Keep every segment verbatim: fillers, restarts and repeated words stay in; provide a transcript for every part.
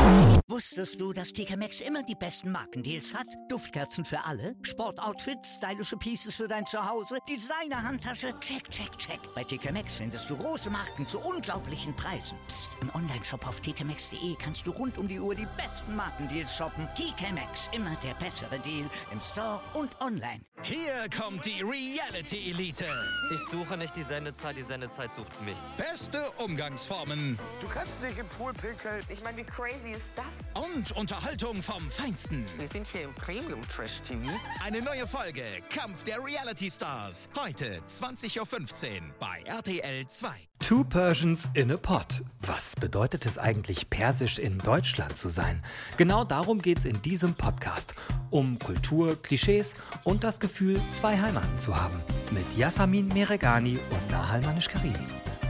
Wusstest du, dass T K Maxx immer die besten Markendeals hat? Duftkerzen für alle, Sportoutfits, stylische Pieces für dein Zuhause, Designer-Handtasche, check, check, check. Bei T K Maxx findest du große Marken zu unglaublichen Preisen. Psst. Im Onlineshop auf t k maxx punkt d e kannst du rund um die Uhr die besten Markendeals shoppen. T K Maxx, immer der bessere Deal im Store und online. Hier kommt die Reality Elite. Ich suche nicht die Sendezeit, die Sendezeit sucht mich. Beste Umgangsformen. Du kannst dich im Pool pinkeln. Ich meine, wie crazy ist das? Und Unterhaltung vom Feinsten. Wir sind hier im Premium-Trash-T V. Eine neue Folge Kampf der Reality Stars. Heute zwanzig Uhr fünfzehn bei R T L zwei. Two Persians in a Pot. Was bedeutet es eigentlich, persisch in Deutschland zu sein? Genau darum geht's in diesem Podcast. Um Kultur, Klischees und das Gefühl, zwei Heimaten zu haben. Mit Yasamin Meregani und Nahal Manish-Karimi.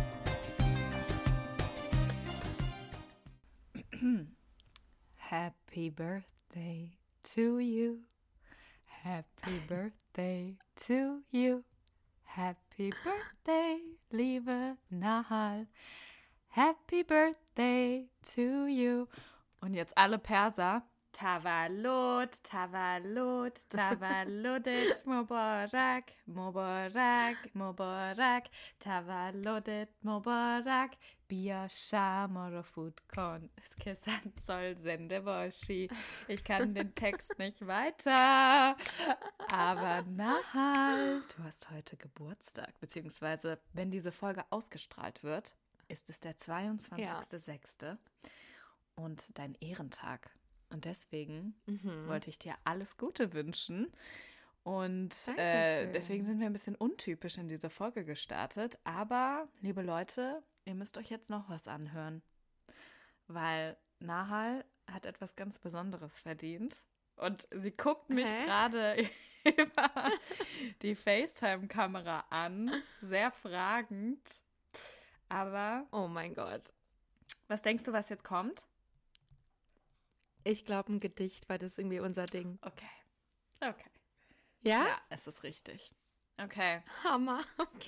Happy birthday to you. Happy birthday to you. Happy birthday, liebe Nahal. Happy birthday to you. Und jetzt alle Perser. Tavalot, Tavalot, Tavalodet, Mubarak, Mubarak, Mubarak, Tavalodet, Mubarak, Bia Shamorofut Kon. Kesan soll Sende Boshi. Ich kann den Text nicht weiter. Aber Nahal, du hast heute Geburtstag. Beziehungsweise, wenn diese Folge ausgestrahlt wird, ist es der zweiundzwanzigster sechster und dein Ehrentag. Und deswegen mhm. wollte ich dir alles Gute wünschen. Und äh, deswegen sind wir ein bisschen untypisch in diese Folge gestartet. Aber, liebe Leute, ihr müsst euch jetzt noch was anhören. Weil Nahal hat etwas ganz Besonderes verdient. Und sie guckt mich gerade über die FaceTime-Kamera an. Sehr fragend. Aber, oh mein Gott. Was denkst du, was jetzt kommt? Ich glaube ein Gedicht, weil das ist irgendwie unser Ding. Okay. Okay. Ja? Ja, es ist richtig. Okay. Hammer. Okay.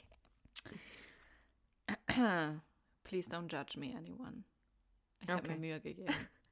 Please don't judge me, anyone. Ich okay. habe mir Mühe gegeben.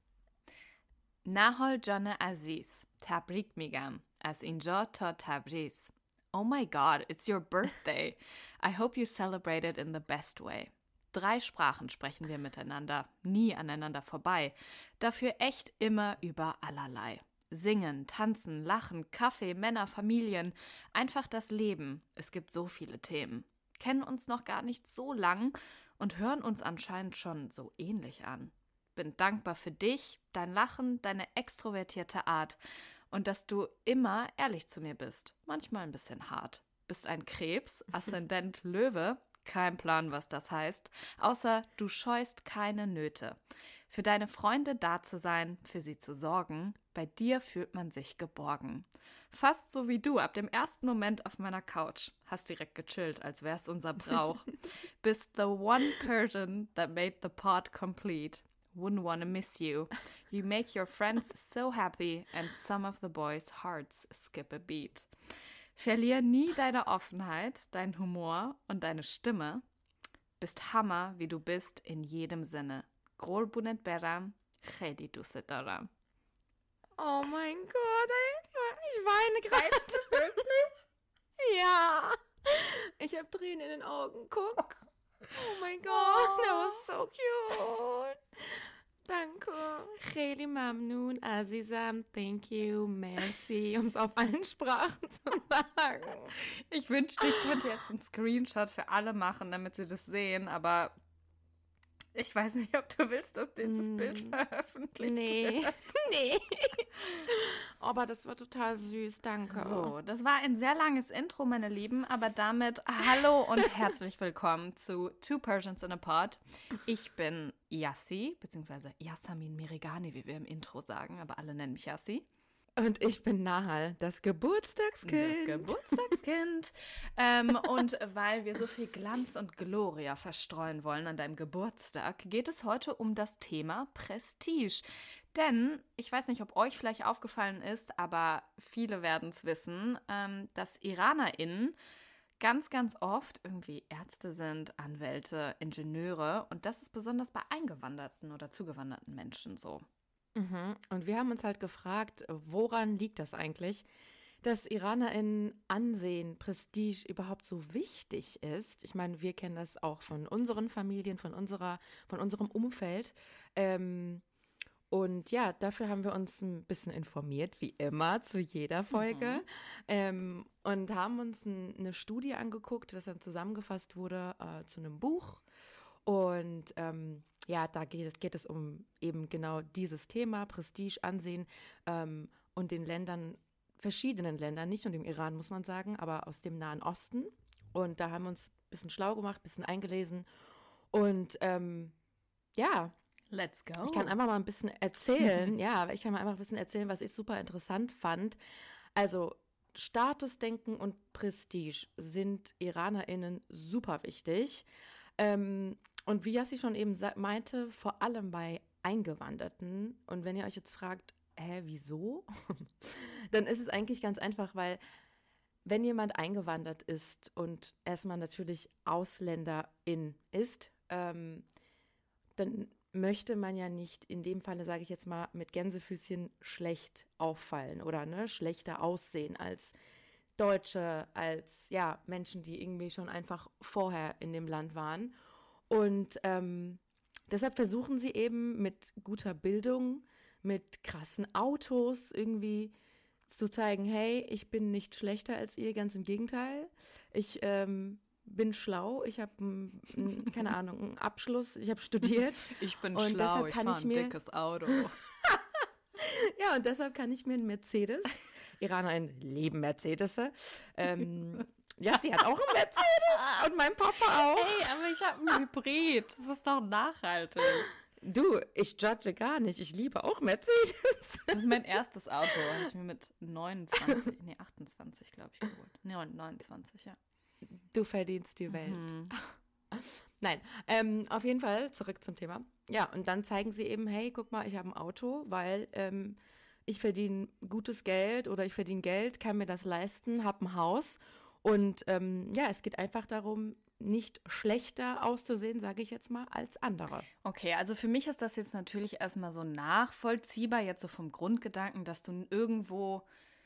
Nahal Jane Aziz, Tabrik migam, as inja ta Tabriz. Oh my God, it's your birthday. I hope you celebrate it in the best way. Drei Sprachen sprechen wir miteinander, nie aneinander vorbei. Dafür echt immer über allerlei. Singen, tanzen, lachen, Kaffee, Männer, Familien. Einfach das Leben. Es gibt so viele Themen. Kennen uns noch gar nicht so lang und hören uns anscheinend schon so ähnlich an. Bin dankbar für dich, dein Lachen, deine extrovertierte Art und dass du immer ehrlich zu mir bist. Manchmal ein bisschen hart. Bist ein Krebs, Aszendent Löwe. Kein Plan, was das heißt, außer du scheust keine Nöte. Für deine Freunde da zu sein, für sie zu sorgen, bei dir fühlt man sich geborgen. Fast so wie du, ab dem ersten Moment auf meiner Couch. Hast direkt gechillt, als wär's unser Brauch. Bist the one person that made the pod complete. Wouldn't wanna miss you. You make your friends so happy and some of the boys' hearts skip a beat. Verlier nie deine Offenheit, deinen Humor und deine Stimme. Bist Hammer, wie du bist, in jedem Sinne. Grol bunet beram, chedi du setaram. Oh mein Gott, ey. Ich weine gerade. Wirklich? Ja. Ich habe Tränen in den Augen. Guck. Oh mein Gott, that was so cute. Danke. Kheli Mamnun, Azizam, thank you, merci, um es auf allen Sprachen zu sagen. Ich wünschte, ich könnte jetzt einen Screenshot für alle machen, damit sie das sehen, aber ich weiß nicht, ob du willst, dass dieses mm. Bild veröffentlicht nee. wird. Nee. Aber das war total süß, danke. So, das war ein sehr langes Intro, meine Lieben, aber damit hallo und herzlich willkommen zu Two Persians in a Pod. Ich bin Yassi, beziehungsweise Yasamin Meregani, wie wir im Intro sagen, aber alle nennen mich Yassi. Und ich bin Nahal, das Geburtstagskind. Das Geburtstagskind. ähm, und weil wir so viel Glanz und Gloria verstreuen wollen an deinem Geburtstag, geht es heute um das Thema Prestige. Denn, ich weiß nicht, ob euch vielleicht aufgefallen ist, aber viele werden es wissen, ähm, dass IranerInnen ganz, ganz oft irgendwie Ärzte sind, Anwälte, Ingenieure. Und das ist besonders bei eingewanderten oder zugewanderten Menschen so. Mhm. Und wir haben uns halt gefragt, woran liegt das eigentlich, dass IranerInnen Ansehen, Prestige überhaupt so wichtig ist. Ich meine, wir kennen das auch von unseren Familien, von unserer, von unserem Umfeld. Ähm, und ja, dafür haben wir uns ein bisschen informiert, wie immer, zu jeder Folge. Mhm. Ähm, und haben uns ein, eine Studie angeguckt, das dann zusammengefasst wurde äh, zu einem Buch. Und ähm, ja, da geht es, geht es um eben genau dieses Thema, Prestige, Ansehen ähm, und den Ländern, verschiedenen Ländern, nicht nur dem Iran, muss man sagen, aber aus dem Nahen Osten. Und da haben wir uns ein bisschen schlau gemacht, ein bisschen eingelesen. Und ähm, ja, let's go. Ich kann einfach mal ein bisschen erzählen, ja, ich kann mal einfach ein bisschen erzählen, was ich super interessant fand. Also Statusdenken und Prestige sind IranerInnen super wichtig. Ähm, und wie Yassi schon eben sa- meinte, vor allem bei Eingewanderten. Und wenn ihr euch jetzt fragt, hä, wieso? Dann ist es eigentlich ganz einfach, weil wenn jemand eingewandert ist und erstmal natürlich Ausländerin ist, ähm, dann möchte man ja nicht, in dem Falle sage ich jetzt mal mit Gänsefüßchen, schlecht auffallen oder ne, schlechter aussehen als Deutsche, als ja Menschen, die irgendwie schon einfach vorher in dem Land waren. Und ähm, deshalb versuchen sie eben mit guter Bildung, mit krassen Autos irgendwie zu zeigen, hey, ich bin nicht schlechter als ihr, ganz im Gegenteil. Ich ähm, bin schlau, ich habe, keine Ahnung, einen Abschluss, ich habe studiert. Ich bin und schlau, ich fahre ein mir, dickes Auto. Ja, und deshalb kann ich mir einen Mercedes, IranerInnen lieben Mercedes, ähm, ja, sie hat auch einen Mercedes und mein Papa auch. Ey, aber ich habe einen Hybrid, das ist doch nachhaltig. Du, ich judge gar nicht. Ich liebe auch Mercedes. Das ist mein erstes Auto. Habe ich mir mit neunundzwanzig, nee, achtundzwanzig, glaube ich, geholt. Nee, neunundzwanzig, ja. Du verdienst die Welt. Mhm. Nein, ähm, auf jeden Fall zurück zum Thema. Ja, und dann zeigen sie eben, hey, guck mal, ich habe ein Auto, weil ähm, ich verdiene gutes Geld oder ich verdiene Geld, kann mir das leisten, habe ein Haus. Und ähm, ja, es geht einfach darum, nicht schlechter auszusehen, sage ich jetzt mal, als andere. Okay, also für mich ist das jetzt natürlich erstmal so nachvollziehbar, jetzt so vom Grundgedanken, dass du irgendwo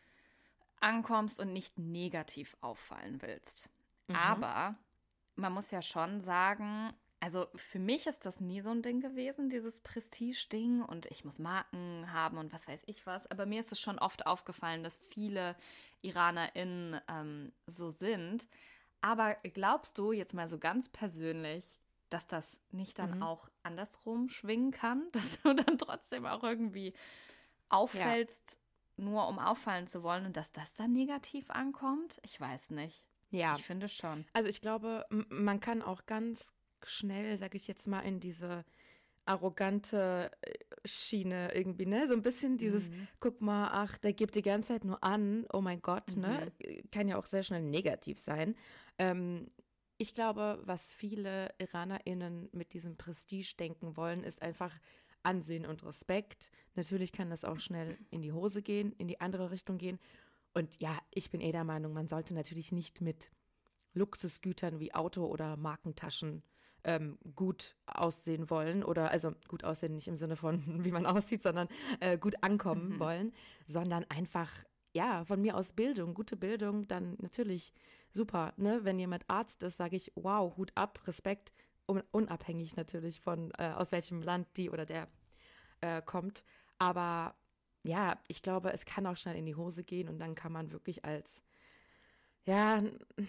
ankommst und nicht negativ auffallen willst. Mhm. Aber man muss ja schon sagen, also für mich ist das nie so ein Ding gewesen, dieses Prestige-Ding und ich muss Marken haben und was weiß ich was. Aber mir ist es schon oft aufgefallen, dass viele IranerInnen ähm, so sind. Aber glaubst du jetzt mal so ganz persönlich, dass das nicht dann mhm. auch andersrum schwingen kann? Dass du dann trotzdem auch irgendwie auffällst, ja. nur um auffallen zu wollen und dass das dann negativ ankommt? Ich weiß nicht. Ja. Ich finde schon. Also ich glaube, m- man kann auch ganz schnell, sage ich jetzt mal, in diese arrogante Schiene irgendwie, ne? So ein bisschen dieses, mhm. guck mal, ach, der gibt die ganze Zeit nur an, oh mein Gott, mhm. ne? Kann ja auch sehr schnell negativ sein. Ähm, ich glaube, was viele IranerInnen mit diesem Prestige denken wollen, ist einfach Ansehen und Respekt. Natürlich kann das auch schnell in die Hose gehen, in die andere Richtung gehen. Und ja, ich bin eh der Meinung, man sollte natürlich nicht mit Luxusgütern wie Auto oder Markentaschen ähm, gut aussehen wollen oder, also gut aussehen nicht im Sinne von, wie man aussieht, sondern äh, gut ankommen mhm. wollen, sondern einfach, ja, von mir aus Bildung, gute Bildung, dann natürlich super, ne? Wenn jemand Arzt ist, sage ich, wow, Hut ab, Respekt, un- unabhängig natürlich von, äh, aus welchem Land die oder der äh, kommt, aber ja, ich glaube, es kann auch schnell in die Hose gehen und dann kann man wirklich als, ja,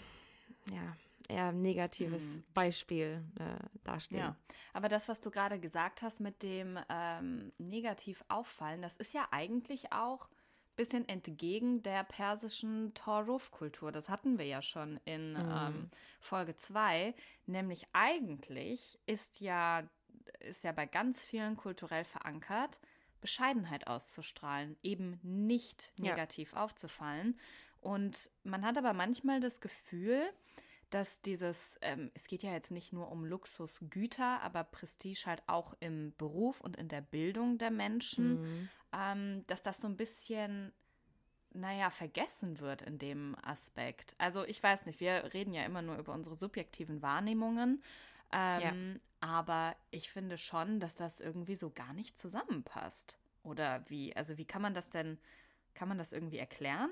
ja, eher negatives mhm. Beispiel äh, dastehen. Ja, aber das, was du gerade gesagt hast mit dem ähm, negativ auffallen, das ist ja eigentlich auch ein bisschen entgegen der persischen Toruf-Kultur. Das hatten wir ja schon in mhm. ähm, Folge zwei, nämlich eigentlich ist ja, ist ja bei ganz vielen kulturell verankert, Bescheidenheit auszustrahlen, eben nicht negativ ja. aufzufallen. Und man hat aber manchmal das Gefühl, dass dieses, ähm, es geht ja jetzt nicht nur um Luxusgüter, aber Prestige halt auch im Beruf und in der Bildung der Menschen, mhm. ähm, dass das so ein bisschen, naja, vergessen wird in dem Aspekt. Also ich weiß nicht, wir reden ja immer nur über unsere subjektiven Wahrnehmungen, ähm, ja. aber ich finde schon, dass das irgendwie so gar nicht zusammenpasst. Oder wie, also wie kann man das denn, kann man das irgendwie erklären?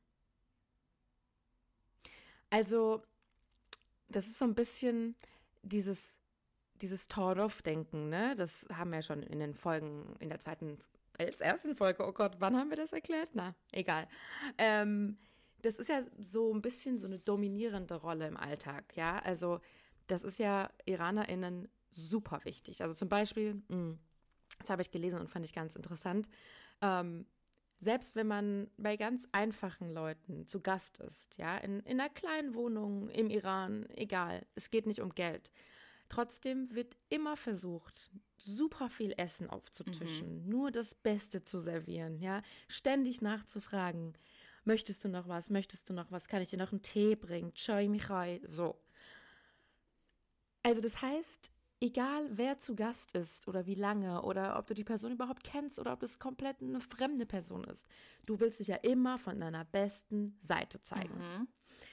Also, das ist so ein bisschen dieses, dieses Torov-Denken, ne? Das haben wir ja schon in den Folgen, in der zweiten, als ersten Folge, oh Gott, wann haben wir das erklärt? Na, egal. Ähm, das ist ja so ein bisschen so eine dominierende Rolle im Alltag, ja? Also, das ist ja IranerInnen super wichtig. Also zum Beispiel, mh, das habe ich gelesen und fand ich ganz interessant, ähm, selbst wenn man bei ganz einfachen Leuten zu Gast ist, ja, in, in einer kleinen Wohnung im Iran, egal, es geht nicht um Geld. Trotzdem wird immer versucht, super viel Essen aufzutischen, mhm. nur das Beste zu servieren, ja, ständig nachzufragen, möchtest du noch was, möchtest du noch was, kann ich dir noch einen Tee bringen, Chai Michai, so. Also das heißt, egal wer zu Gast ist oder wie lange oder ob du die Person überhaupt kennst oder ob das komplett eine fremde Person ist, du willst dich ja immer von deiner besten Seite zeigen. Mhm.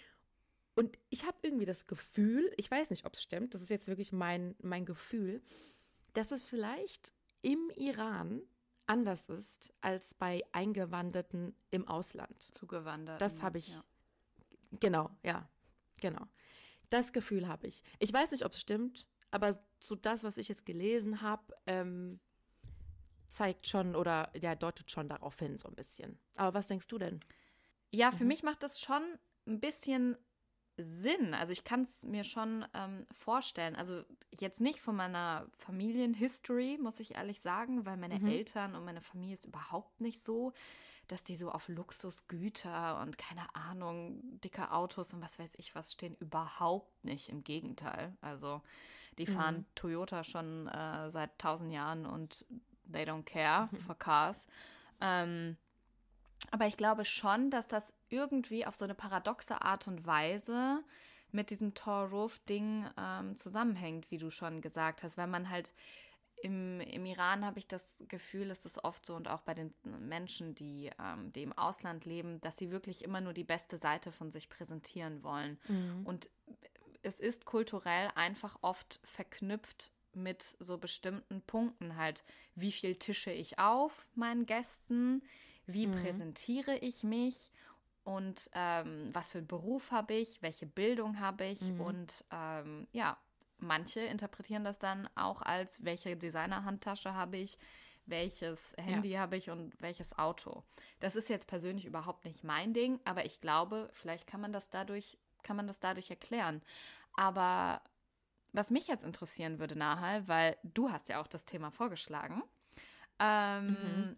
Und ich habe irgendwie das Gefühl, ich weiß nicht, ob es stimmt, das ist jetzt wirklich mein, mein Gefühl, dass es vielleicht im Iran anders ist als bei Eingewanderten im Ausland. Zugewanderten. Das habe ich, ja. genau, ja, genau. Das Gefühl habe ich. Ich weiß nicht, ob es stimmt, aber so das, was ich jetzt gelesen habe, ähm, zeigt schon oder ja, deutet schon darauf hin so ein bisschen. Aber was denkst du denn? Ja, für mhm. mich macht das schon ein bisschen Sinn. Also ich kann es mir schon ähm, vorstellen. Also jetzt nicht von meiner Familienhistory, muss ich ehrlich sagen, weil meine mhm. Eltern und meine Familie ist überhaupt nicht so, dass die so auf Luxusgüter und keine Ahnung, dicke Autos und was weiß ich was stehen. Überhaupt nicht, im Gegenteil. Also die fahren mhm. Toyota schon äh, seit tausend Jahren und they don't care mhm. for cars. Ähm, aber ich glaube schon, dass das irgendwie auf so eine paradoxe Art und Weise mit diesem Torov-Ding ähm, zusammenhängt, wie du schon gesagt hast, weil man halt Im, im Iran habe ich das Gefühl, es ist oft so und auch bei den Menschen, die, ähm, die im Ausland leben, dass sie wirklich immer nur die beste Seite von sich präsentieren wollen. Mhm. Und es ist kulturell einfach oft verknüpft mit so bestimmten Punkten halt. Wie viel tische ich auf meinen Gästen? Wie mhm. präsentiere ich mich? Und ähm, was für einen Beruf habe ich? Welche Bildung habe ich? Mhm. Und ähm, ja, manche interpretieren das dann auch als, welche Designer-Handtasche habe ich, welches Handy ja. habe ich und welches Auto. Das ist jetzt persönlich überhaupt nicht mein Ding, aber ich glaube, vielleicht kann man das dadurch, kann man das dadurch erklären. Aber was mich jetzt interessieren würde, Nahal, weil du hast ja auch das Thema vorgeschlagen, ähm, mhm.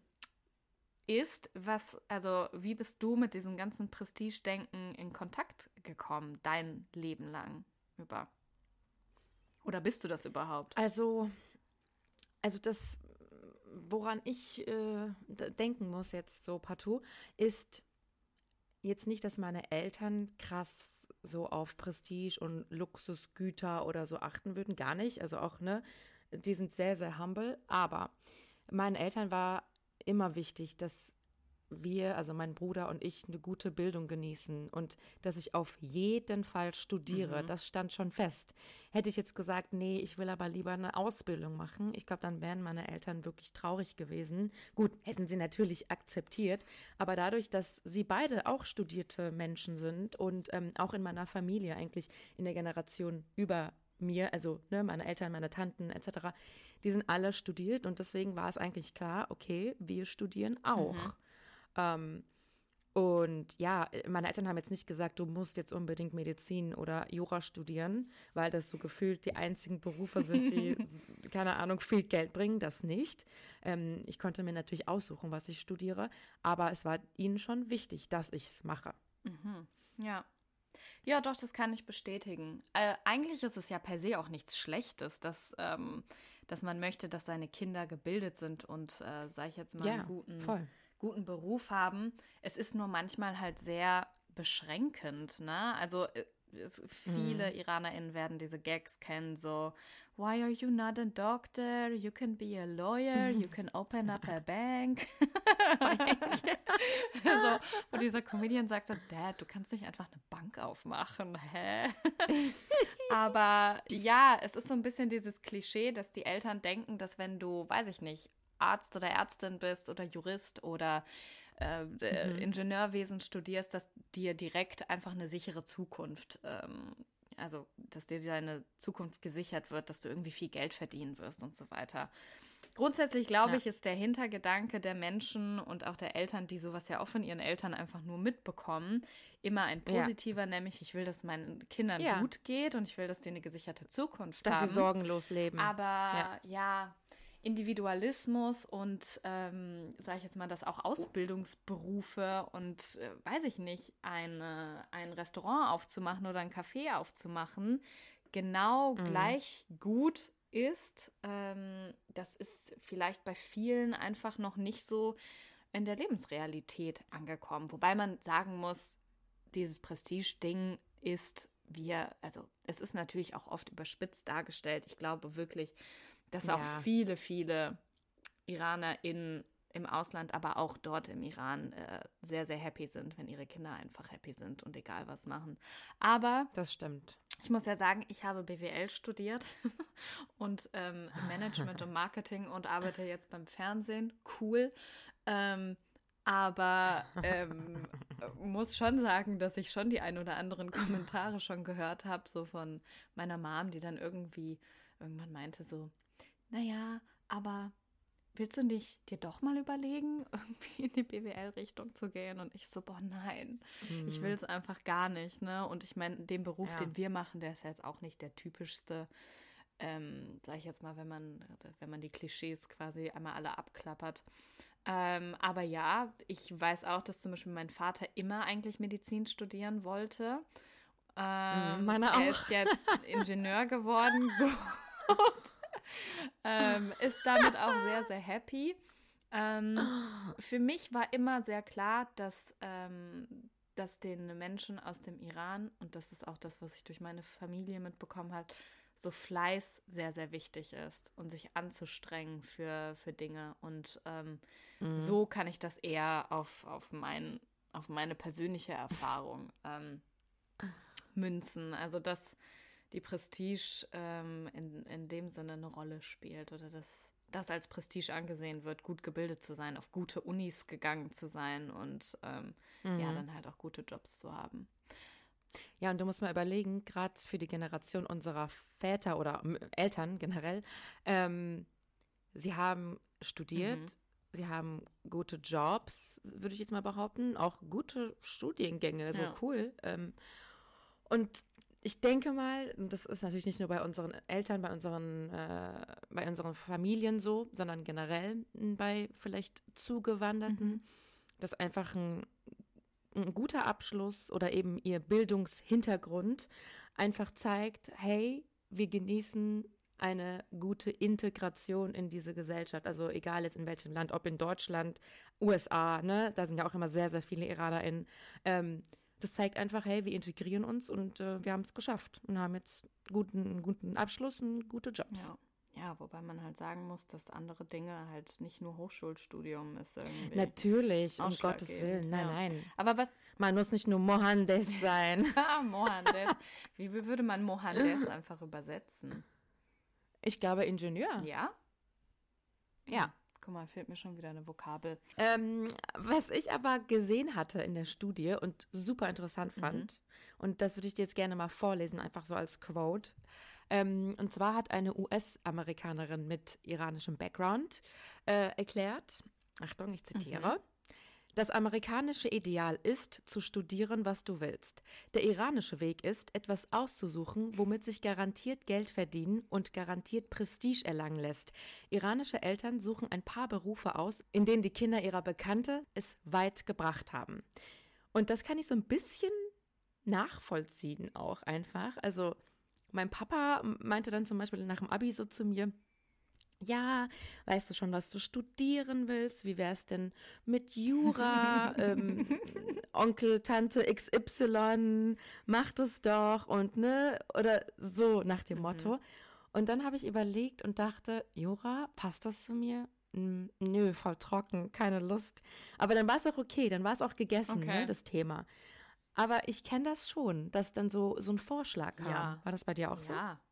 ist, was, also wie bist du mit diesem ganzen Prestige-Denken in Kontakt gekommen, dein Leben lang über? Oder bist du das überhaupt? Also, also das, woran ich äh, denken muss jetzt so partout, ist jetzt nicht, dass meine Eltern krass so auf Prestige und Luxusgüter oder so achten würden, gar nicht. Also auch, ne, die sind sehr, sehr humble. Aber meinen Eltern war immer wichtig, dass wir, also mein Bruder und ich, eine gute Bildung genießen und dass ich auf jeden Fall studiere. Mhm. Das stand schon fest. Hätte ich jetzt gesagt, nee, ich will aber lieber eine Ausbildung machen, ich glaube, dann wären meine Eltern wirklich traurig gewesen. Gut, hätten sie natürlich akzeptiert, aber dadurch, dass sie beide auch studierte Menschen sind und ähm, auch in meiner Familie eigentlich in der Generation über mir, also ne, meine Eltern, meine Tanten et cetera, die sind alle studiert und deswegen war es eigentlich klar, okay, wir studieren auch. Mhm. Ähm, und ja, meine Eltern haben jetzt nicht gesagt, du musst jetzt unbedingt Medizin oder Jura studieren, weil das so gefühlt die einzigen Berufe sind, die, keine Ahnung, viel Geld bringen, das nicht. Ähm, ich konnte mir natürlich aussuchen, was ich studiere, aber es war ihnen schon wichtig, dass ich es mache. Mhm. Ja. Ja, doch, das kann ich bestätigen. Äh, eigentlich ist es ja per se auch nichts Schlechtes, dass, ähm, dass man möchte, dass seine Kinder gebildet sind und, äh, sag ich jetzt mal, ja, einen guten, voll. guten Beruf haben. Es ist nur manchmal halt sehr beschränkend, ne? Also es, viele mm. IranerInnen werden diese Gags kennen, so why are you not a doctor? You can be a lawyer, you can open up a bank. Also, wo dieser Comedian sagt so, Dad, du kannst nicht einfach eine Bank aufmachen, hä? Aber ja, es ist so ein bisschen dieses Klischee, dass die Eltern denken, dass wenn du, weiß ich nicht, Arzt oder Ärztin bist oder Jurist oder äh, mhm. Ingenieurwesen studierst, dass dir direkt einfach eine sichere Zukunft, ähm, also dass dir deine Zukunft gesichert wird, dass du irgendwie viel Geld verdienen wirst und so weiter. Grundsätzlich, glaube Ja. ich, ist der Hintergedanke der Menschen und auch der Eltern, die sowas ja auch von ihren Eltern einfach nur mitbekommen, immer ein positiver, ja. nämlich ich will, dass meinen Kindern Ja. gut geht und ich will, dass die eine gesicherte Zukunft Dass haben. sie sorgenlos leben. Aber Ja. ja, Individualismus und, ähm, sage ich jetzt mal, dass auch Ausbildungsberufe und, äh, weiß ich nicht, eine, ein Restaurant aufzumachen oder ein Café aufzumachen, genau Mhm. gleich gut ist, ähm, das ist vielleicht bei vielen einfach noch nicht so in der Lebensrealität angekommen. Wobei man sagen muss, dieses Prestige-Ding ist, wir, also es ist natürlich auch oft überspitzt dargestellt. Ich glaube wirklich, dass Ja. auch viele, viele IranerInnen im Ausland, aber auch dort im Iran äh, sehr, sehr happy sind, wenn ihre Kinder einfach happy sind und egal was machen. Aber Das stimmt. ich muss ja sagen, ich habe B W L studiert und ähm, Management und Marketing und arbeite jetzt beim Fernsehen. Cool. Ähm, aber ähm, muss schon sagen, dass ich schon die ein oder anderen Kommentare schon gehört habe, so von meiner Mom, die dann irgendwie irgendwann meinte so, naja, aber willst du nicht dir doch mal überlegen, irgendwie in die B W L-Richtung zu gehen? Und ich so, boah, nein, Mhm. ich will es einfach gar nicht, ne? Und ich meine, den Beruf, Ja. den wir machen, der ist jetzt auch nicht der typischste, ähm, sag ich jetzt mal, wenn man, wenn man die Klischees quasi einmal alle abklappert. Ähm, aber ja, ich weiß auch, dass zum Beispiel mein Vater immer eigentlich Medizin studieren wollte. Ähm, meiner er auch. ist jetzt Ingenieur geworden. Gut. ähm, ist damit auch sehr, sehr happy. Ähm, für mich war immer sehr klar, dass, ähm, dass den Menschen aus dem Iran, und das ist auch das, was ich durch meine Familie mitbekommen habe, so Fleiß sehr, sehr wichtig ist und sich anzustrengen für, für Dinge. Und ähm, Mhm. so kann ich das eher auf, auf, mein, auf meine persönliche Erfahrung ähm, münzen. Also, dass die Prestige ähm, in, in dem Sinne eine Rolle spielt oder dass das als Prestige angesehen wird, gut gebildet zu sein, auf gute Unis gegangen zu sein und ähm, Mhm. ja, dann halt auch gute Jobs zu haben. Ja, und du musst mal überlegen, gerade für die Generation unserer Väter oder ähm, Eltern generell, ähm, sie haben studiert, Mhm. sie haben gute Jobs, würde ich jetzt mal behaupten, auch gute Studiengänge, so Ja. cool. Ähm, und ich denke mal, und das ist natürlich nicht nur bei unseren Eltern, bei unseren, äh, bei unseren Familien so, sondern generell m, bei vielleicht Zugewanderten, Mhm. dass einfach ein, ein guter Abschluss oder eben ihr Bildungshintergrund einfach zeigt, hey, wir genießen eine gute Integration in diese Gesellschaft. Also egal jetzt in welchem Land, ob in Deutschland, U S A, ne, da sind ja auch immer sehr, sehr viele IranerInnen. Ähm, das zeigt einfach, hey, wir integrieren uns und äh, wir haben es geschafft und haben jetzt guten, einen guten Abschluss und gute Jobs. Ja. Ja, wobei man halt sagen muss, dass andere Dinge halt nicht nur Hochschulstudium ist irgendwie. Natürlich, um Gottes ausschlaggebend, Willen. Nein, ja. nein. Aber was, Man muss nicht nur Mohandes sein. ah, Mohandes, wie würde man Mohandes einfach übersetzen? Ich glaube Ingenieur. Ja? Ja. Guck mal, fehlt mir schon wieder eine Vokabel. Ähm, was ich aber gesehen hatte in der Studie und super interessant fand, und das würde ich dir jetzt gerne mal vorlesen, einfach so als Quote. Ähm, und zwar hat eine U S-Amerikanerin mit iranischem Background äh, erklärt, Achtung, ich zitiere, das amerikanische Ideal ist, zu studieren, was du willst. Der iranische Weg ist, etwas auszusuchen, womit sich garantiert Geld verdienen und garantiert Prestige erlangen lässt. Iranische Eltern suchen ein paar Berufe aus, in denen die Kinder ihrer Bekannte es weit gebracht haben. Und das kann ich so ein bisschen nachvollziehen auch einfach. Also mein Papa meinte dann zum Beispiel nach dem Abi so zu mir, ja, weißt du schon, was du studieren willst? Wie wär's denn mit Jura? ähm, Onkel, Tante X Y, mach das doch und ne, oder so nach dem Motto. Und dann habe ich überlegt und dachte, Jura, passt das zu mir? Hm, nö, voll trocken, keine Lust. Aber dann war es auch okay, dann war es auch gegessen, Okay. ne, das Thema. Aber ich kenne das schon, dass dann so, so ein Vorschlag kam. Ja. War das bei dir auch so? Ja,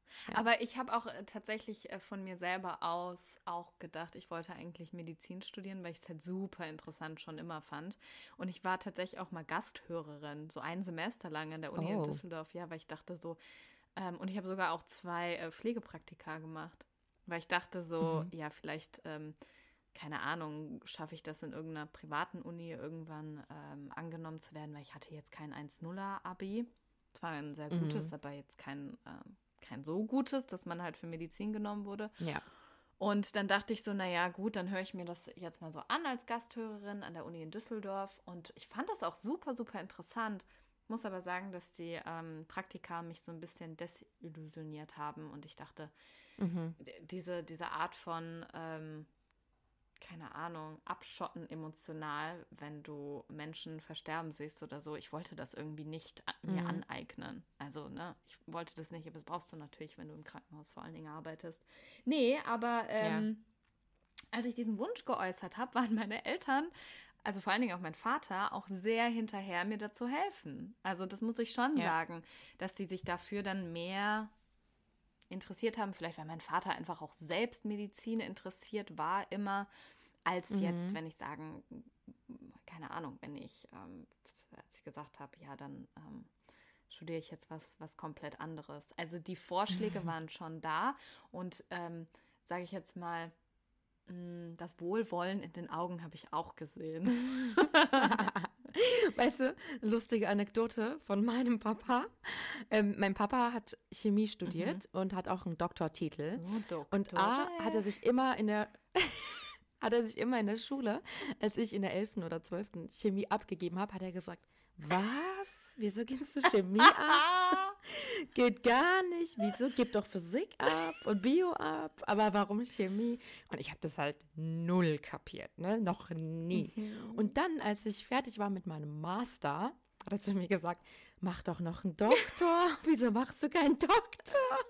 Ja. Aber ich habe auch äh, tatsächlich äh, von mir selber aus auch gedacht, ich wollte eigentlich Medizin studieren, weil ich es halt super interessant schon immer fand. Und ich war tatsächlich auch mal Gasthörerin, so ein Semester lang an der Uni Oh. in Düsseldorf, ja, weil ich dachte so, ähm, und ich habe sogar auch zwei äh, Pflegepraktika gemacht, weil ich dachte so, Mhm. ja, vielleicht, ähm, keine Ahnung, schaffe ich das in irgendeiner privaten Uni irgendwann ähm, angenommen zu werden, weil ich hatte jetzt kein eins Komma null Abi. Zwar ein sehr gutes, Mhm. aber jetzt kein, ähm, kein so gutes, dass man halt für Medizin genommen wurde. Ja. Und dann dachte ich so, naja, gut, dann höre ich mir das jetzt mal so an als Gasthörerin an der Uni in Düsseldorf. Und ich fand das auch super, super interessant. Muss aber sagen, dass die ähm, Praktika mich so ein bisschen desillusioniert haben. Und ich dachte, Mhm. d- diese, diese Art von, ähm, keine Ahnung, abschotten emotional, wenn du Menschen versterben siehst oder so. Ich wollte das irgendwie nicht a- mir Mhm. aneignen. Also, ne, ich wollte das nicht, aber das brauchst du natürlich, wenn du im Krankenhaus vor allen Dingen arbeitest. Nee, aber ähm, als ich diesen Wunsch geäußert habe, waren meine Eltern, also vor allen Dingen auch mein Vater, auch sehr hinterher, mir dazu helfen. Also das muss ich schon Ja. sagen, dass die sich dafür dann mehr interessiert haben, vielleicht weil mein Vater einfach auch selbst Medizin interessiert war, immer, als Mhm. jetzt, wenn ich sagen, keine Ahnung, wenn ich, ähm, als ich gesagt habe, ja, dann ähm, studiere ich jetzt was, was komplett anderes. Also die Vorschläge waren schon da und ähm, sage ich jetzt mal, mh, das Wohlwollen in den Augen habe ich auch gesehen. Weißt du, lustige Anekdote von meinem Papa. Ähm, mein Papa hat Chemie studiert und hat auch einen Doktortitel. Oh, Doktor, Und A, ey. hat er sich immer in der hat er sich immer in der Schule, als ich in der elften oder zwölften Chemie abgegeben habe, hat er gesagt, was? Wieso gibst du Chemie ab? Geht gar nicht. Wieso? Gib doch Physik ab und Bio ab. Aber warum Chemie? Und ich habe das halt null kapiert, ne? Noch nie. Und dann, als ich fertig war mit meinem Master, hat er zu mir gesagt, mach doch noch einen Doktor. Wieso machst du keinen Doktor?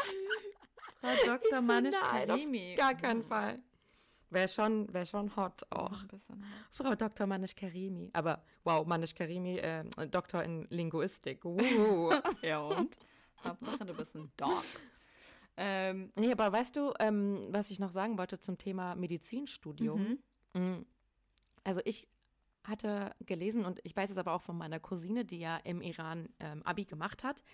Frau Ich Doktor so, Manisch nein, auf Karimi. gar keinen Fall. Wäre schon, wär schon hot auch. Ein bisschen. Frau Doktor Manish Karimi. Aber wow, Manish Karimi, äh, Doktor in Linguistik. Uh. Ja und? Hauptsache, du bist ein Dog. Ähm, Nee, aber weißt du, ähm, was ich noch sagen wollte zum Thema Medizinstudium? Mm. Also ich hatte gelesen und ich weiß es aber auch von meiner Cousine, die ja im Iran ähm, Abi gemacht hat.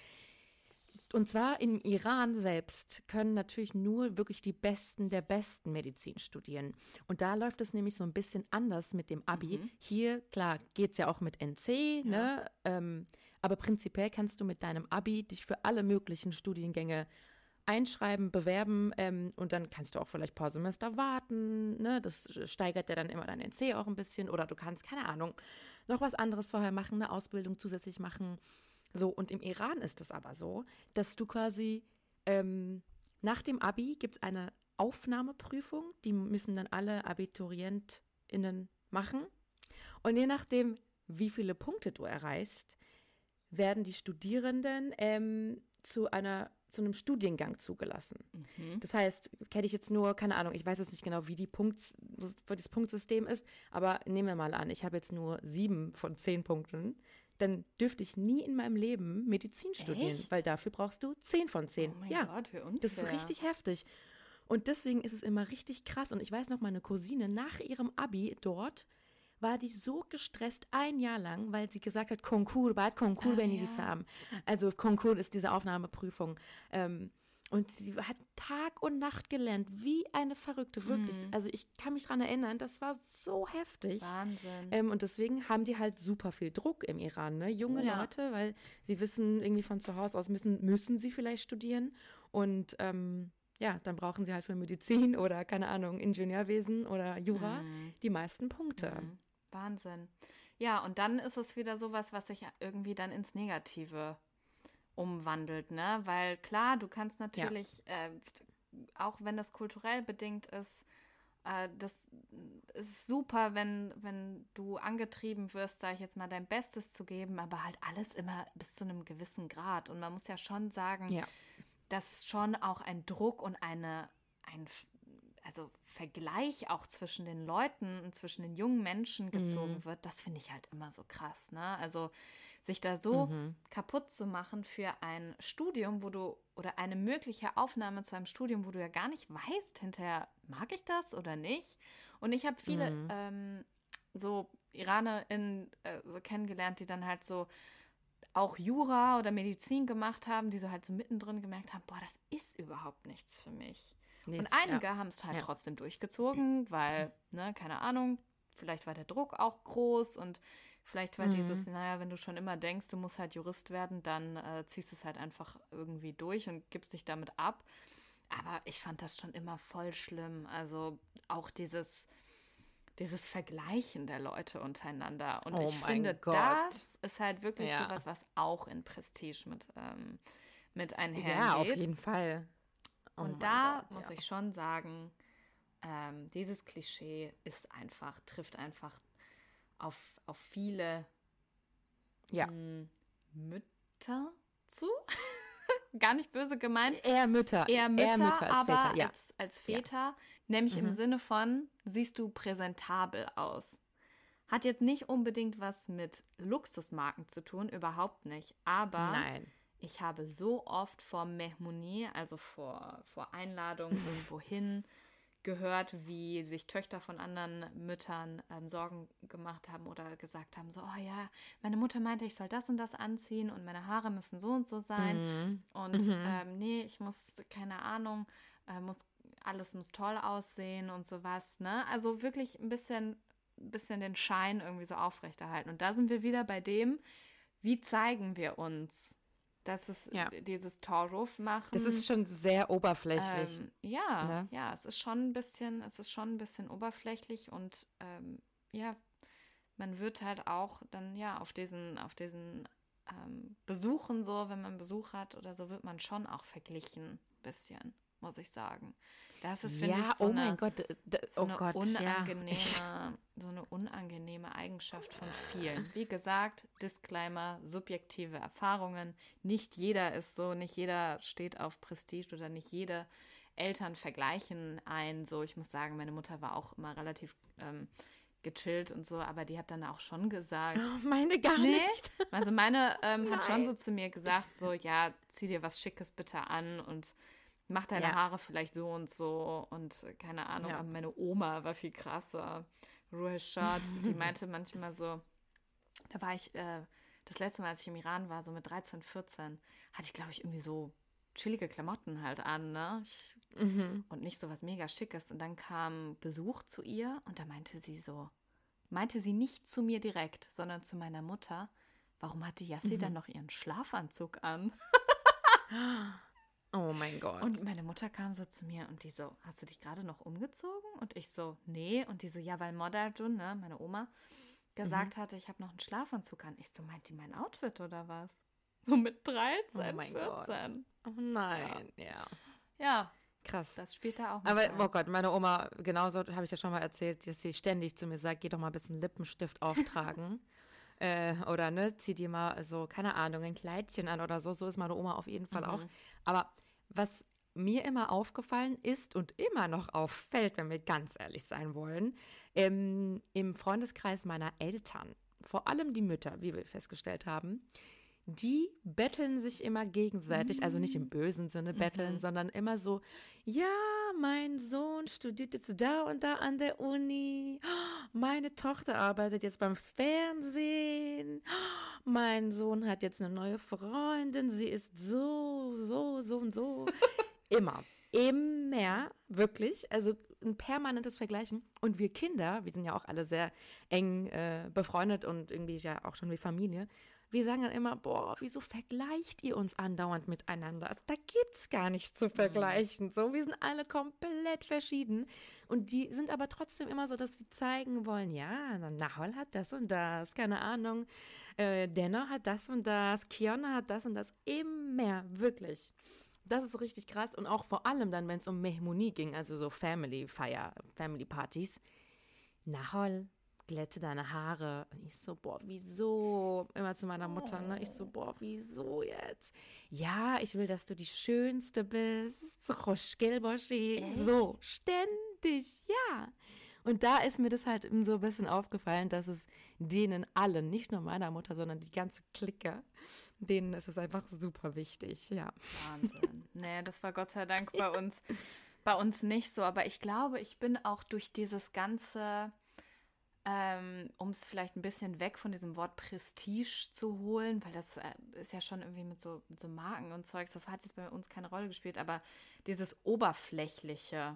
Und zwar im Iran selbst können natürlich nur wirklich die Besten der Besten Medizin studieren. Und da läuft es nämlich so ein bisschen anders mit dem Abi. Hier, klar, geht es ja auch mit N C, ne? Ähm, aber prinzipiell kannst du mit deinem Abi dich für alle möglichen Studiengänge einschreiben, bewerben ähm, und dann kannst du auch vielleicht ein paar Semester warten. Ne? Das steigert ja dann immer dein N C auch ein bisschen. Oder du kannst, keine Ahnung, noch was anderes vorher machen, eine Ausbildung zusätzlich machen. So, und im Iran ist es aber so, dass du quasi ähm, nach dem Abi gibt es eine Aufnahmeprüfung, die müssen dann alle AbiturientInnen machen. Und je nachdem, wie viele Punkte du erreichst, werden die Studierenden ähm, zu einer zu einem Studiengang zugelassen. Das heißt, hätte ich jetzt nur, keine Ahnung, ich weiß jetzt nicht genau, wie die Punkt, das Punktsystem ist, aber nehmen wir mal an, ich habe jetzt nur sieben von zehn Punkten, dann dürfte ich nie in meinem Leben Medizin studieren, Echt? weil dafür brauchst du zehn von zehn. oh mein ja, Gott, wie unfair. das ist richtig heftig. Und deswegen ist es immer richtig krass. Und ich weiß noch, meine Cousine nach ihrem Abi dort war die so gestresst ein Jahr lang, weil sie gesagt hat, Konkurs, bald Konkurs, Ah, wenn die ja. das haben. Also Konkurs ist diese Aufnahmeprüfung. Ähm, und sie hat Tag und Nacht gelernt, wie eine Verrückte, wirklich. Mhm. Also ich kann mich daran erinnern, das war so heftig. Wahnsinn. Ähm, und deswegen haben die halt super viel Druck im Iran, ne? Junge Ja. Leute, weil sie wissen, irgendwie von zu Hause aus müssen, müssen sie vielleicht studieren. Und ähm, ja, dann brauchen sie halt für Medizin oder, keine Ahnung, Ingenieurwesen oder Jura Mhm. die meisten Punkte. Mhm. Wahnsinn. Ja, und dann ist es wieder sowas, was sich irgendwie dann ins Negative umwandelt, ne? Weil klar, du kannst natürlich, äh, auch wenn das kulturell bedingt ist, äh, das ist super, wenn, wenn du angetrieben wirst, sage ich jetzt mal, dein Bestes zu geben, aber halt alles immer bis zu einem gewissen Grad. Und man muss ja schon sagen, Ja. dass schon auch ein Druck und eine, ein also Vergleich auch zwischen den Leuten und zwischen den jungen Menschen gezogen Mhm. wird, das finde ich halt immer so krass, ne? Also sich da so Mhm. kaputt zu machen für ein Studium, wo du, oder eine mögliche Aufnahme zu einem Studium, wo du ja gar nicht weißt, hinterher mag ich das oder nicht. Und ich habe viele Mhm. ähm, so IranerInnen äh, so kennengelernt, die dann halt so auch Jura oder Medizin gemacht haben, die so halt so mittendrin gemerkt haben, boah, das ist überhaupt nichts für mich. Nichts, Und einige ja. haben es halt Ja. trotzdem durchgezogen, weil, ne, keine Ahnung, vielleicht war der Druck auch groß und vielleicht war Mhm. dieses, naja, wenn du schon immer denkst, du musst halt Jurist werden, dann äh, ziehst du es halt einfach irgendwie durch und gibst dich damit ab. Aber ich fand das schon immer voll schlimm. Also auch dieses, dieses Vergleichen der Leute untereinander. Und Oh ich mein finde, Gott. das ist halt wirklich Ja. sowas, was auch in Prestige mit, ähm, mit einhergeht. Ja, auf jeden Fall. Oh Und mein da Gott, muss ja. ich schon sagen, ähm, dieses Klischee ist einfach, trifft einfach auf, auf viele Ja. m, Mütter zu. Gar nicht böse gemeint. Eher Mütter. Eher Mütter, Eher Mütter als aber Väter, ja. als, als Väter, nämlich im Mhm. Sinne von, siehst du präsentabel aus. Hat jetzt nicht unbedingt was mit Luxusmarken zu tun, überhaupt nicht. Aber Nein. ich habe so oft vor Mehmonie, also vor, vor Einladungen irgendwo hin, gehört, wie sich Töchter von anderen Müttern ähm, Sorgen gemacht haben oder gesagt haben, so, oh ja, meine Mutter meinte, ich soll das und das anziehen und meine Haare müssen so und so sein. Mhm. Und Mhm. ähm, nee, ich muss, keine Ahnung, äh, muss, alles muss toll aussehen und sowas, ne? Also wirklich ein bisschen, bisschen den Schein irgendwie so aufrechterhalten. Und da sind wir wieder bei dem, wie zeigen wir uns? Das ist Ja. dieses Torruf machen. Das ist schon sehr oberflächlich. Ähm, ja, ne? ja, es ist schon ein bisschen, es ist schon ein bisschen oberflächlich und ähm, ja, man wird halt auch dann ja auf diesen, auf diesen ähm, Besuchen so, wenn man Besuch hat oder so, wird man schon auch verglichen, ein bisschen, muss ich sagen. Das ist, finde Ja, ich, so oh eine, mein Gott. d- d- so oh eine Gott, ja. unangenehme, so eine unangenehme Eigenschaft von vielen. Wie gesagt, Disclaimer, subjektive Erfahrungen. Nicht jeder ist so, nicht jeder steht auf Prestige oder nicht jede Eltern vergleichen ein. So, ich muss sagen, meine Mutter war auch immer relativ ähm, gechillt und so, aber die hat dann auch schon gesagt, Oh, meine gar Nee. nicht. also meine ähm, hat schon Nein. so zu mir gesagt, so, ja, zieh dir was Schickes bitte an und mach deine Ja. Haare vielleicht so und so und äh, keine Ahnung. Ja. Und meine Oma war viel krasser. Ruhe Shad, die meinte manchmal so, da war ich, äh, das letzte Mal, als ich im Iran war, so mit dreizehn, vierzehn, hatte ich, glaube ich, irgendwie so chillige Klamotten halt an, ne? Ich, Mhm. und nicht so was mega Schickes. Und dann kam Besuch zu ihr und da meinte sie so, meinte sie nicht zu mir direkt, sondern zu meiner Mutter, warum hatte Yassi Mhm. dann noch ihren Schlafanzug an? Oh mein Gott. Und meine Mutter kam so zu mir und die so, hast du dich gerade noch umgezogen? Und ich so, nee. Und die so, ja, weil Modajun, ne, meine Oma, gesagt Mhm. hatte, ich habe noch einen Schlafanzug an. Ich so, meint die mein Outfit oder was? So mit dreizehn, Oh mein Gott. vierzehn. oh nein, ja. Ja, Krass. das spielt da auch mit Aber, rein. oh Gott, meine Oma, genauso habe ich ja schon mal erzählt, dass sie ständig zu mir sagt, geh doch mal ein bisschen Lippenstift auftragen. äh, oder, ne, zieh dir mal so, keine Ahnung, ein Kleidchen an oder so. So ist meine Oma auf jeden Fall auch. Mhm. Aber was mir immer aufgefallen ist und immer noch auffällt, wenn wir ganz ehrlich sein wollen, ähm, im Freundeskreis meiner Eltern, vor allem die Mütter, wie wir festgestellt haben, die betteln sich immer gegenseitig, also nicht im bösen Sinne betteln, Mhm. sondern immer so, ja, mein Sohn studiert jetzt da und da an der Uni, meine Tochter arbeitet jetzt beim Fernsehen, mein Sohn hat jetzt eine neue Freundin, sie ist so, so, so und so. Immer, immer, wirklich, also ein permanentes Vergleichen. Und wir Kinder, wir sind ja auch alle sehr eng äh, befreundet und irgendwie ja auch schon wie Familie, wir sagen dann immer, boah, wieso vergleicht ihr uns andauernd miteinander? Also, da gibt's gar nichts zu vergleichen. So, wir sind alle komplett verschieden. Und die sind aber trotzdem immer so, dass sie zeigen wollen, ja, Nahol hat das und das, keine Ahnung, äh, Denner hat das und das, Kiona hat das und das. Immer, wirklich. Das ist richtig krass. Und auch vor allem dann, wenn es um Mehmonie ging, also so Family-Feier, Family-Partys. Nahol, glätte deine Haare. Und ich so, boah, wieso? Immer zu meiner Mutter, ne? Ich so, boah, wieso jetzt? Ja, ich will, dass du die Schönste bist. Roschkelboschi. So, ständig, ja. Und da ist mir das halt eben so ein bisschen aufgefallen, dass es denen allen, nicht nur meiner Mutter, sondern die ganze Clique, denen ist es einfach super wichtig, ja. Wahnsinn. Nee, das war Gott sei Dank bei uns, bei uns nicht so. Aber ich glaube, ich bin auch durch dieses ganze, ähm, um es vielleicht ein bisschen weg von diesem Wort Prestige zu holen, weil das äh, ist ja schon irgendwie mit so, mit so Marken und Zeugs, das hat jetzt bei uns keine Rolle gespielt, aber dieses Oberflächliche,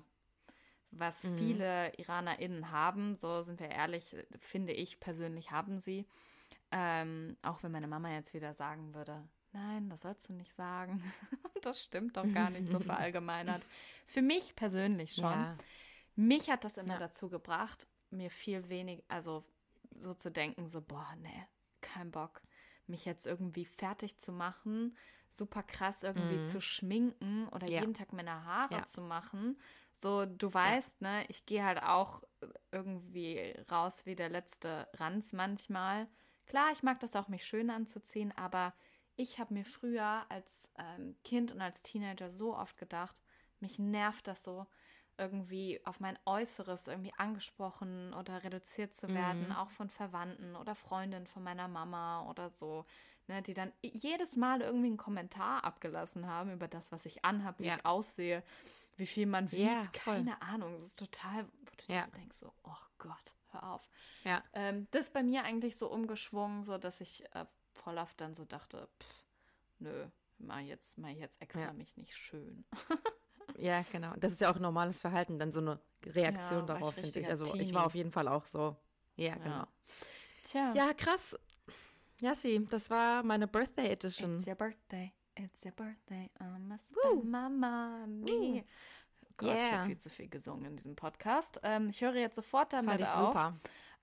was mhm. viele IranerInnen haben, so sind wir ehrlich, finde ich persönlich, haben sie. Ähm, auch wenn meine Mama jetzt wieder sagen würde, nein, das sollst du nicht sagen. Das stimmt doch gar nicht so verallgemeinert. Für mich persönlich schon. Ja. Mich hat das immer ja. dazu gebracht, mir viel wenig, also so zu denken, so, boah, nee, kein Bock, mich jetzt irgendwie fertig zu machen, super krass irgendwie mhm. zu schminken oder ja. jeden Tag meine Haare ja. zu machen. So, du weißt, ja. ne, ich gehe halt auch irgendwie raus wie der letzte Ranz manchmal. Klar, ich mag das auch, mich schön anzuziehen, aber ich habe mir früher als ähm, Kind und als Teenager so oft gedacht, mich nervt das so, irgendwie auf mein Äußeres irgendwie angesprochen oder reduziert zu werden, mhm. auch von Verwandten oder Freundinnen von meiner Mama oder so, ne, die dann jedes Mal irgendwie einen Kommentar abgelassen haben über das, was ich anhabe, wie ja. ich aussehe, wie viel man wiegt, ja, keine Ahnung, das ist total, wo du ja. denkst so, oh Gott, hör auf. Ja. Ähm, das ist bei mir eigentlich so umgeschwungen, so dass ich äh, voll oft dann so dachte, pff, nö, mach jetzt, mach jetzt extra ja. mich nicht schön. Ja, genau. Das ist ja auch normales Verhalten, dann so eine Reaktion ja, darauf, finde ich. Also Teenie. Ich war auf jeden Fall auch so. Ja, ja. genau. Tja. Ja, krass. Jassi, das war meine Birthday Edition. It's your birthday. It's your birthday. I must spend my money. Gott, yeah. ich habe viel zu viel gesungen in diesem Podcast. Ähm, ich höre jetzt sofort damit Fand ich auf. Super.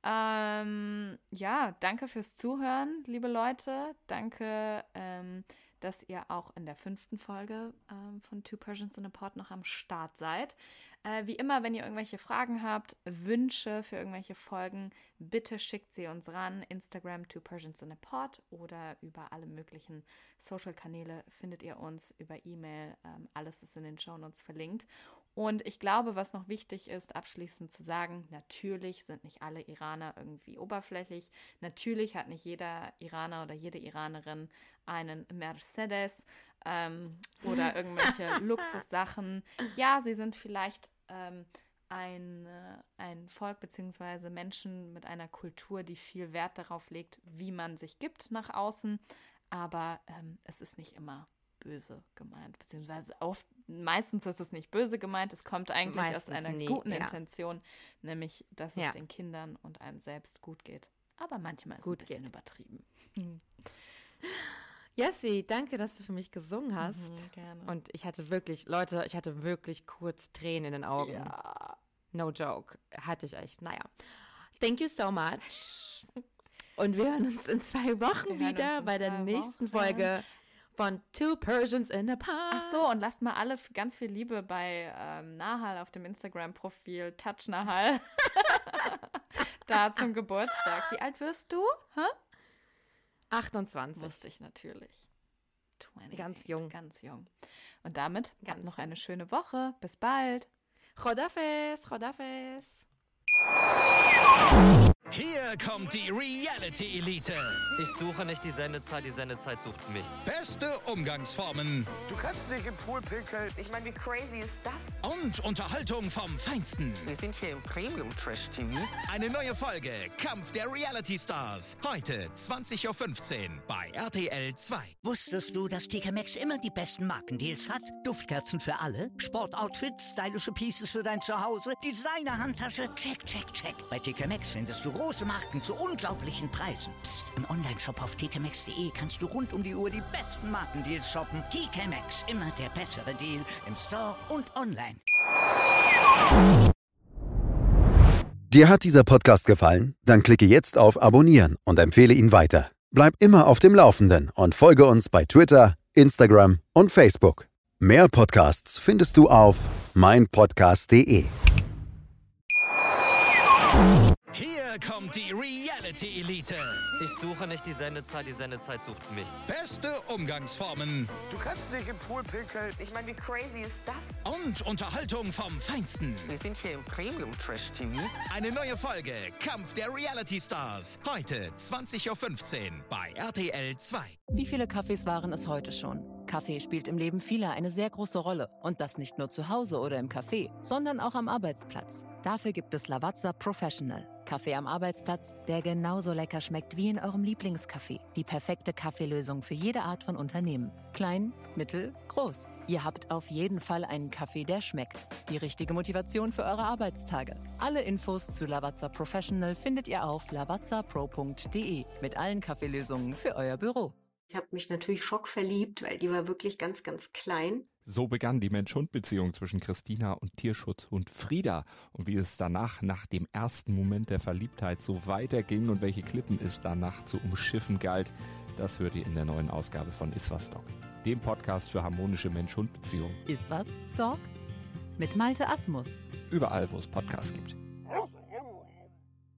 Ähm, ja, danke fürs Zuhören, liebe Leute. Danke, ähm, dass ihr auch in der fünften Folge ähm, von Two Persians in a Pod noch am Start seid. Äh, wie immer, wenn ihr irgendwelche Fragen habt, Wünsche für irgendwelche Folgen, bitte schickt sie uns ran. Instagram Two Persians in a Pod oder über alle möglichen Social-Kanäle findet ihr uns, über E-Mail. Ähm, alles ist in den Shownotes verlinkt. Und ich glaube, was noch wichtig ist, abschließend zu sagen, natürlich sind nicht alle Iraner irgendwie oberflächlich. Natürlich hat nicht jeder Iraner oder jede Iranerin einen Mercedes ähm, oder irgendwelche Luxussachen. Ja, sie sind vielleicht ähm, ein, äh, ein Volk bzw. Menschen mit einer Kultur, die viel Wert darauf legt, wie man sich gibt nach außen. Aber ähm, es ist nicht immer böse gemeint, beziehungsweise oft, meistens ist es nicht böse gemeint, es kommt eigentlich meistens aus einer nie, guten ja. Intention, nämlich, dass es ja. den Kindern und einem selbst gut geht. Aber manchmal ist gut es ein bisschen geht. übertrieben. Jessie, danke, dass du für mich gesungen hast. Mhm, gerne. Und ich hatte wirklich, Leute, ich hatte wirklich kurz Tränen in den Augen. Ja. No joke. Hatte ich echt. Naja. Thank you so much. Und wir hören uns in zwei Wochen wir wieder bei der nächsten Wochen. Folge von Two Persians in a Pod. Ach so, und lasst mal alle ganz viel Liebe bei ähm, Nahal auf dem Instagram-Profil Touch Nahal da zum Geburtstag. Wie alt wirst du? Hä? achtundzwanzig. Wusste ich natürlich. achtundzwanzig. Ganz jung. Ganz jung. Und damit ganz noch eine schöne Woche. Bis bald. Chodafes, Chodafes. Hier kommt die Reality-Elite. Ich suche nicht die Sendezeit, die Sendezeit sucht mich. Beste Umgangsformen. Du kannst dich im Pool pinkeln. Ich meine, wie crazy ist das? Und Unterhaltung vom Feinsten. Wir sind hier im Premium-Trash-T V. Eine neue Folge Kampf der Reality-Stars. Heute zwanzig Uhr fünfzehn bei R T L zwei. Wusstest du, dass T K Maxx immer die besten Markendeals hat? Duftkerzen für alle, Sportoutfits, stylische Pieces für dein Zuhause, Designer-Handtasche, check, check, check. Bei T K Maxx findest du große Marken zu unglaublichen Preisen. Psst. Im Onlineshop auf t k maxx punkt d e kannst du rund um die Uhr die besten Markendeals shoppen. T K Maxx, immer der bessere Deal im Store und online. Dir hat dieser Podcast gefallen? Dann klicke jetzt auf Abonnieren und empfehle ihn weiter. Bleib immer auf dem Laufenden und folge uns bei Twitter, Instagram und Facebook. Mehr Podcasts findest du auf mein podcast punkt d e. Hier Hier kommt die Reality Elite. Ich suche nicht die Sendezeit, die Sendezeit sucht mich. Beste Umgangsformen. Du kannst nicht im Pool pinkeln. Ich meine, wie crazy ist das? Und Unterhaltung vom Feinsten. Wir sind hier im Premium-Trash-T V. Eine neue Folge Kampf der Reality Stars. Heute zwanzig Uhr fünfzehn bei R T L zwei. Wie viele Kaffees waren es heute schon? Kaffee spielt im Leben vieler eine sehr große Rolle. Und das nicht nur zu Hause oder im Café, sondern auch am Arbeitsplatz. Dafür gibt es Lavazza Professional. Kaffee am Arbeitsplatz, der genauso lecker schmeckt wie in eurem Lieblingscafé. Die perfekte Kaffeelösung für jede Art von Unternehmen. Klein, mittel, groß. Ihr habt auf jeden Fall einen Kaffee, der schmeckt. Die richtige Motivation für eure Arbeitstage. Alle Infos zu Lavazza Professional findet ihr auf lavazza pro punkt de mit allen Kaffeelösungen für euer Büro. Ich habe mich natürlich schockverliebt, weil die war wirklich ganz, ganz klein. So begann die Mensch-Hund-Beziehung zwischen Christina und Tierschutzhund Frieda. Und wie es danach, nach dem ersten Moment der Verliebtheit, so weiterging und welche Klippen es danach zu umschiffen galt, das hört ihr in der neuen Ausgabe von Iswas Dog, dem Podcast für harmonische Mensch-Hund-Beziehungen. Iswas Dog? Mit Malte Asmus. Überall, wo es Podcasts gibt.